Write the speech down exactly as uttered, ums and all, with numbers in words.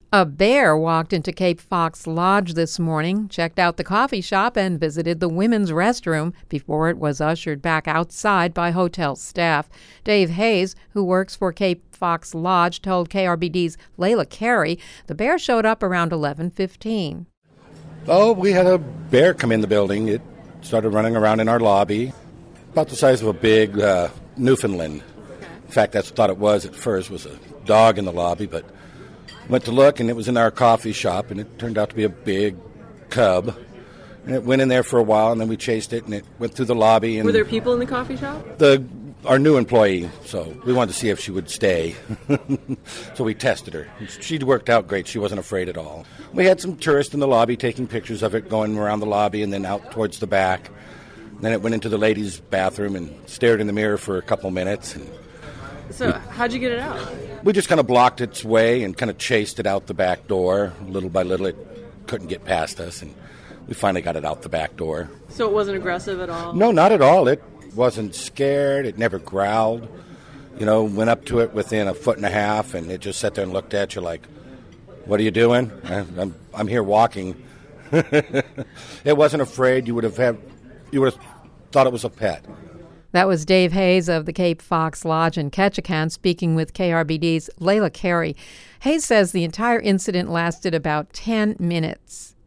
A bear walked into Cape Fox Lodge this morning, checked out the coffee shop, and visited the women's restroom before it was ushered back outside by hotel staff. Dave Hayes, who works for Cape Fox Lodge, told K R B D's Layla Carey the bear showed up around eleven fifteen. Oh, we had a bear come in the building. It started running around in our lobby, about the size of a big uh, Newfoundland. In fact, that's what I thought it was at first, was a dog in the lobby, but went to look, and it was in our coffee shop, and it turned out to be a big cub. And it went in there for a while, and then we chased it, and it went through the lobby. And were there people in the coffee shop? The our new employee, so we wanted to see if she would stay. So we tested her. She worked out great. She wasn't afraid at all. We had some tourists in the lobby taking pictures of it, going around the lobby and then out towards the back. Then it went into the ladies' bathroom and stared in the mirror for a couple minutes. And so how'd you get it out? We just kind of blocked its way and kind of chased it out the back door. Little by little, it couldn't get past us, and we finally got it out the back door. So it wasn't aggressive at all? No, not at all. It wasn't scared. It never growled. You know, went up to it within a foot and a half, and it just sat there and looked at you like, what are you doing? I'm, I'm here walking. It wasn't afraid. You would have had, you would have thought it was a pet. That was Dave Hayes of the Cape Fox Lodge in Ketchikan speaking with K R B D's Layla Carey. Hayes says the entire incident lasted about ten minutes.